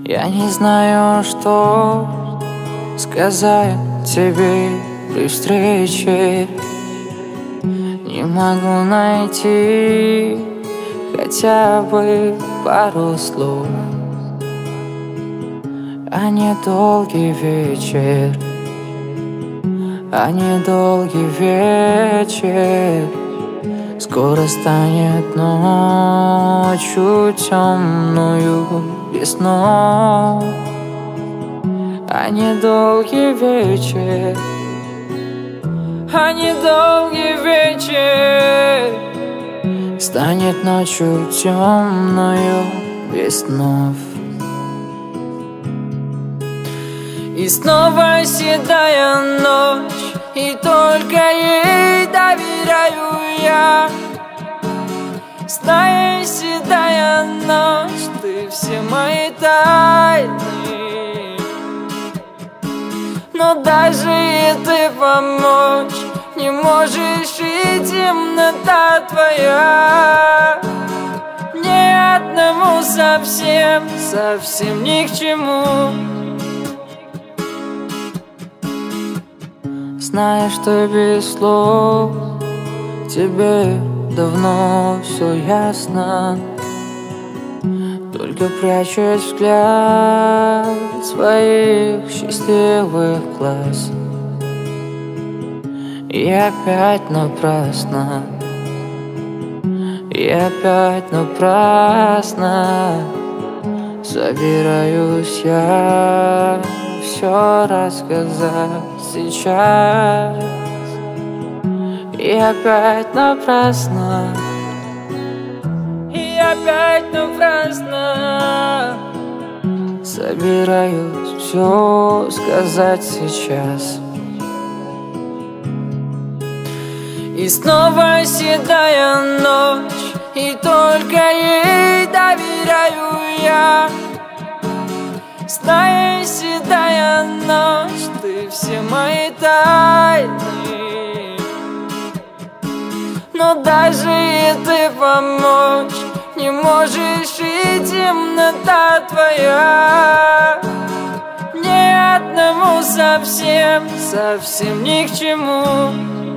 Я не знаю, что сказать тебе при встрече. Не могу найти хотя бы пару слов. А недолгий вечер, а недолгий вечер скоро станет ночью темную весной. А недолгий вечер, а недолгий вечер станет ночью темную весной. И снова седая ночь, и только ей доверяю я. Зная, седая ночь, ты все мои тайны. Но даже и ты помочь не можешь, и темнота твоя мне одному совсем, совсем ни к чему. Знаешь, что без слов тебе давно все ясно. Только прячешь взгляд своих счастливых глаз. И опять напрасно, и опять напрасно собираюсь я все рассказать сейчас. И опять напрасно, и опять напрасно собираюсь все сказать сейчас. И снова седая ночь, и только ей доверяю я. Зная, седая ночь, ты все мои тайны. Но даже и ты помочь не можешь, и темнота твоя мне одному совсем, совсем ни к чему.